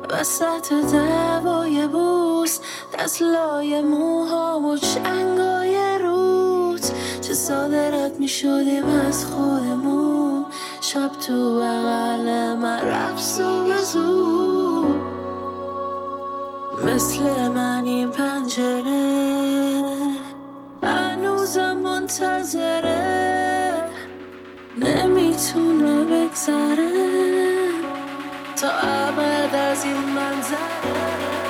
وسط دوای بوس، دست لای موهام و چنگای روت. چه ساده رد می شدیم از خودمون، شب تو بغل من رقص و بزود. مثل من این پنجره هنوزم منتظره، نمیتونه بگذره تا ابد از این منظره.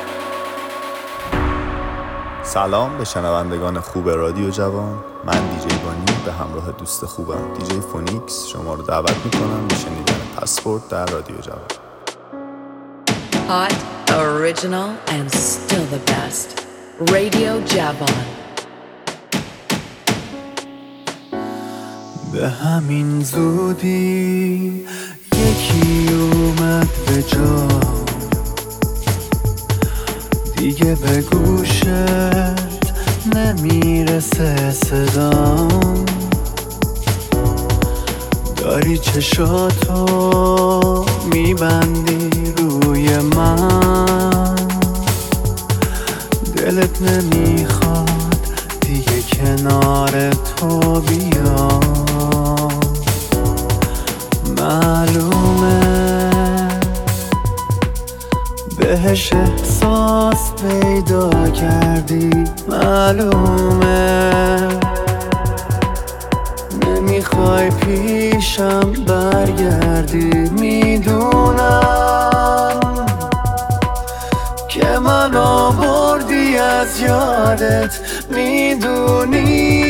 سلام به شنوندگان خوب رادیو جوان. من دیجی بانی به همراه دوست خوبم دیجی فونیکس شما رو دعوت میکنم به شنیدن پسورد در رادیو جوان. Hot, original and still the best. Radio Javan. به همین زودی یکی اومد به جا، دیگه به گوشت نمیرسه صدام. داری چشاتو میبندی روی من، دلت نمیخواد دیگه کنار تو بیام. معلومه بهش احساس پیدا کردی، معلومه نمیخوای پیشم برگردی. میدونم که من آوردی از یادت، میدونی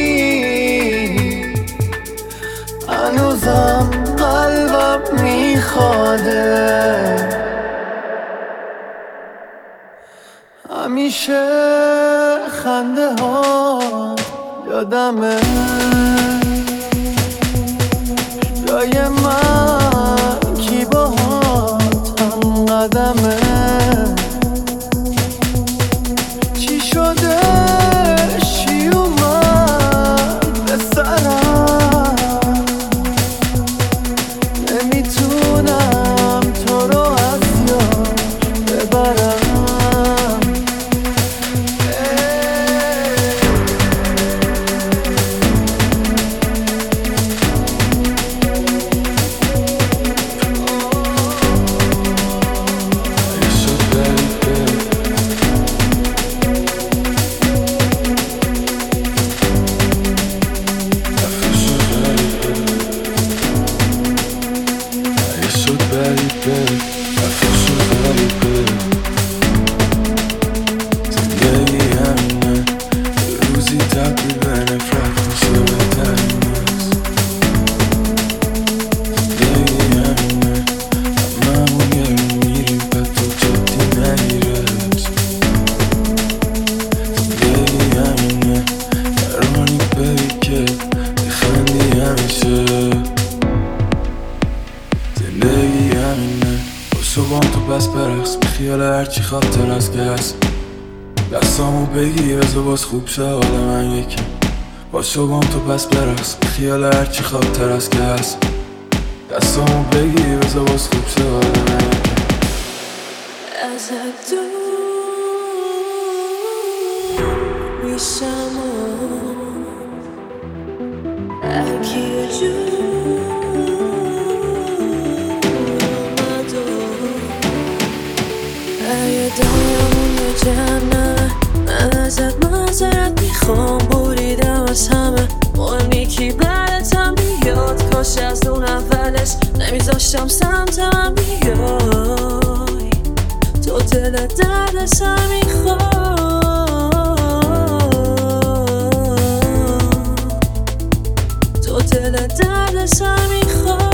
هنوزم قلبم میخواده. همیشه خنده ها یادمه، جای من کی باهات هم قدمه. چی شده چی اومد به سرم، نمیتونم تو رو از یاد ببرم. هرچی خاطر از که هست دستامو بگی بذار باز خوب شه حال من یکی. با شبام تو پس برقص خیال هرچی خاطر از که هست دستامو بگی بذار باز خوب شه حال من یکی. ازت دور میشم و هرکی یه جور اومد و اگه دایمون یه جمعه، من ازت معذرت میخوام، بریدم از همه مهم یکی بعدتم بیاد. کاش از اون اولش نمیذاشتم سمت من بیای، تو دلت درد سر میخواد، تو دلت درد سر میخواد.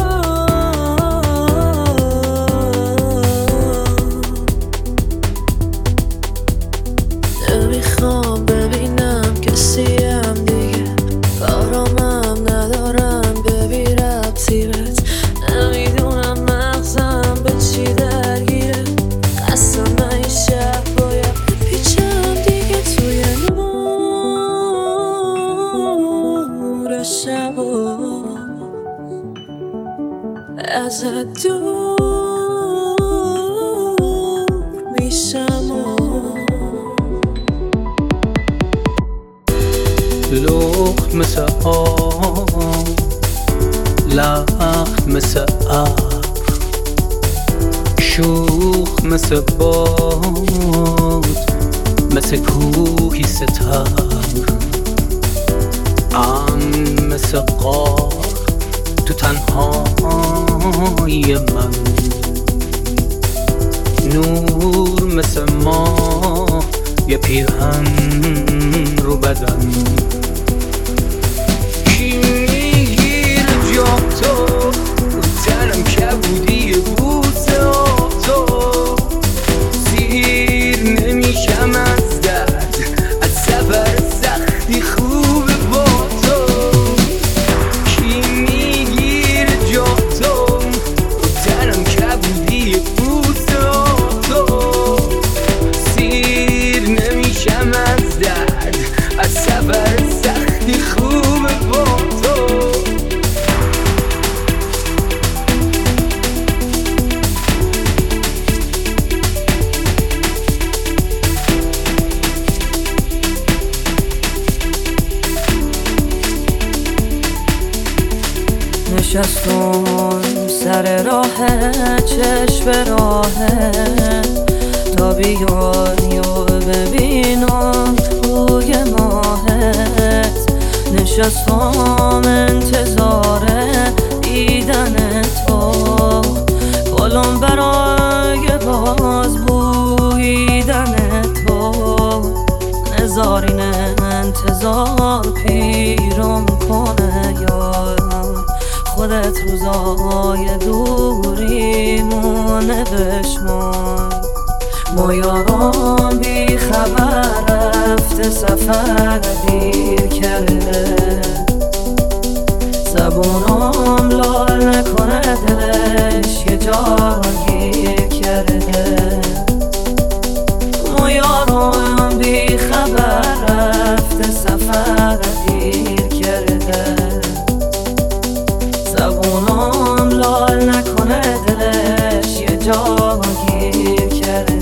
نمیخوام ببینم کسیم دیگه، کارامم ندارم ببی ربطی بهت. نمیدونم مغزم به چی درگیره، خستم من این شب باید پیچم دیگه توی نور شبا. پیشم لخت مثل آب، لخت مثل ابر، شوخ مثل باد، مثل کوهی ستر، مثل غار تو تنهایی من، نور مثل ماه یه پیرهن رو بدن. کی میگیر جا تو تنم کبودی بوس تو، سیر نمیشم از درد، از سفر سختی خوب با تو. کی میگیر جا تو تنم کبودی بوس تو، سیر نمیشم از درد، از سفر سختی خوب با تو. نشستم سر راه چشم راهه تا بیای و ببینم روی ماهت. نشستم انتظار دیدن تو، گلم برای باز بویدن تو. نزارین انتظار پیرم کنه یارم، خودت روزای دوریمونه بشمار. ما یاران بی خبر رفته سفر دیر کرده، زبونم لال نکنه دلش یه جا گیر کرده. ما یاران بی خبر رفته سفر دیر کرده، زبونم لال نکنه دلش یه جا گیر کرده.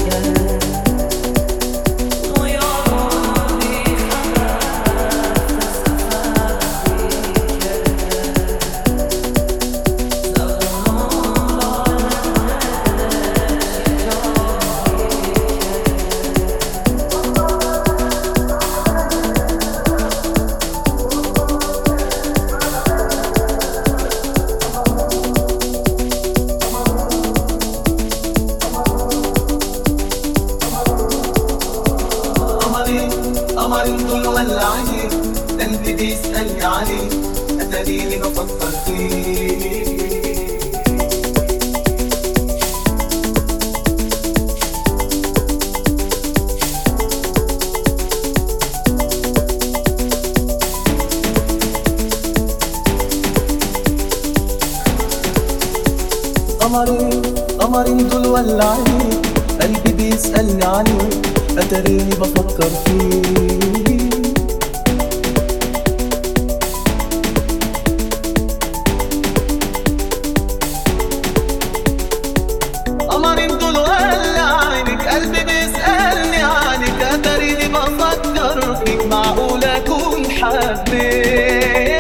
قمر طول ولعني، قلبي بيسألني عليه، أتاريني بفكر فيه. قمر طول ولعني، قلبي بيسألني عليه، أتاريني بفكر فيه. قمر طول ولعنك، قلبي بيسألني عنك، أتاريني بفكر فيك. معقول أكون حبيت؟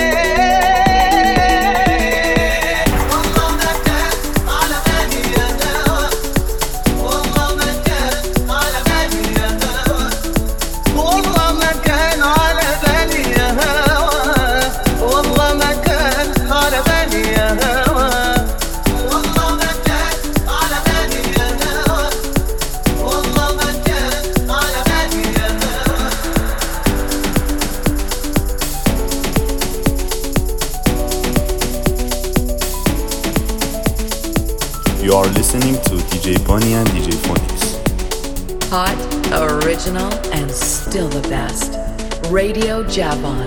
You are listening to DJ Bunny and DJ Phoenix. Hot, original, and still the best. Radio Javon.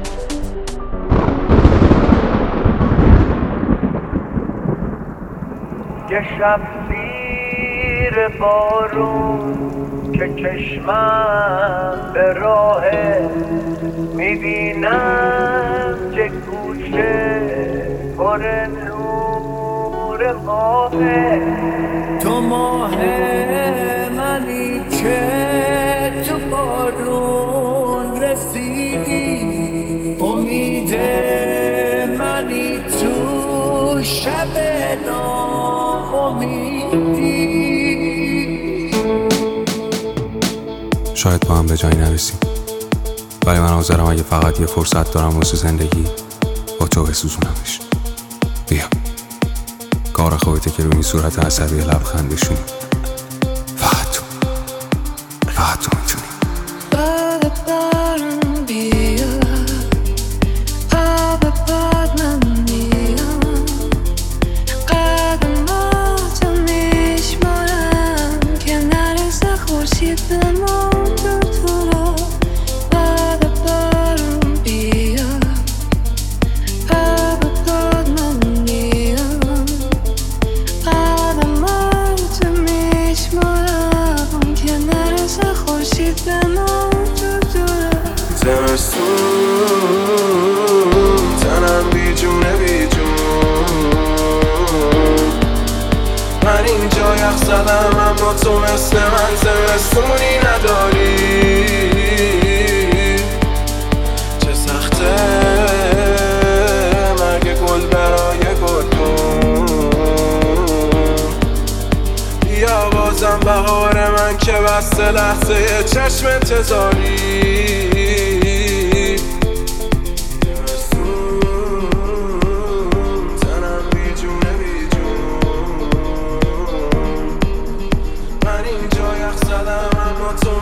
یه شب زیر بارون که چشمم به راهه، میبینم چه گوشه پر نور ماهه. تو ماه منی شاید با هم به جایی نرسیم، ولی من حاضرم اگه فقط یه فرصت دارم واسه زندگی با تو بسوزونمش. بیا کار خودته که روی این صورت عصبی لبخند بشونی. فقط تو میتونی. تنم بیجونه من اینجا یخ زدم، اما تو مثل من زمستونی نداری. چه سخته مرگ گل برای گلدون. بیا بازم بهار من که بسته لحظه چشم انتظاری. من اینجا یخ زدم، اما تو